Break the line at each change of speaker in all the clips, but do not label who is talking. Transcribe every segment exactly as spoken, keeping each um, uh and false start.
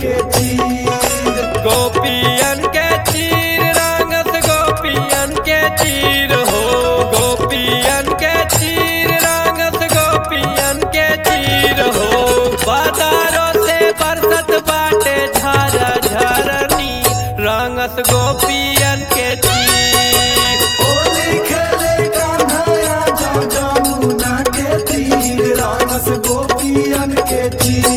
के चीर
गोपियन के चीर रंगस गोपियन के चीर हो गोपियन के चीर रंगस गोपियन के चीर हो बाजारों से बरसत बाटे झरा झरनी रंगस गोपियन के चीर
होली खेले कान्हा जा जमुना के तीर रंगस गोपियन के चीर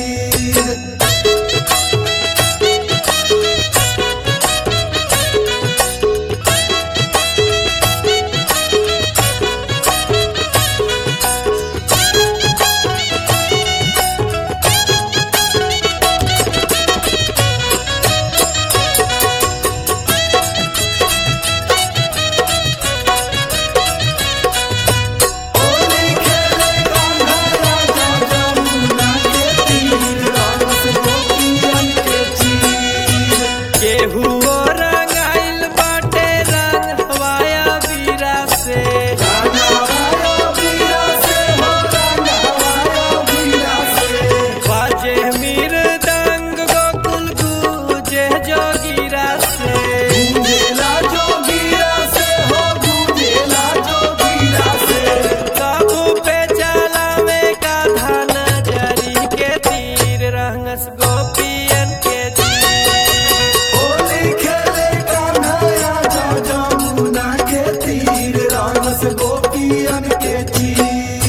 गोपियन के चीर
होली खेले कान्हा जा जमुना के तीर रंगस गोपियन के चीर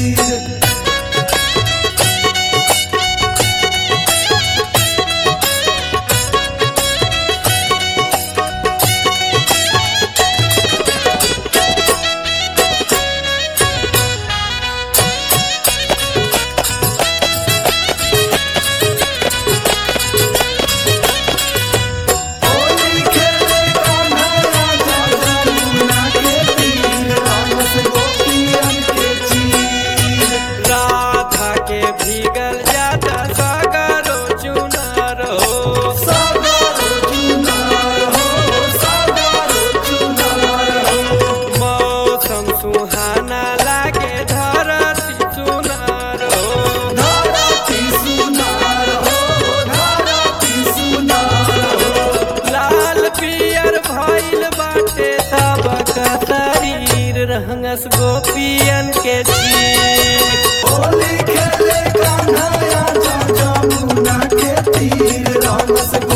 भीगल जाता सागरो चुनार हो
सागरो चुनार हो सागरो चुनार हो
मौसम सुहाना लागे धरती सुनार हो
धरती सुनार हो धरती सुनार हो
लाल पियर भइल बाटे सबका शरीर रंगस गोपियन के चीर
होली खेले कान्हा जा जमुना के तीर रंगस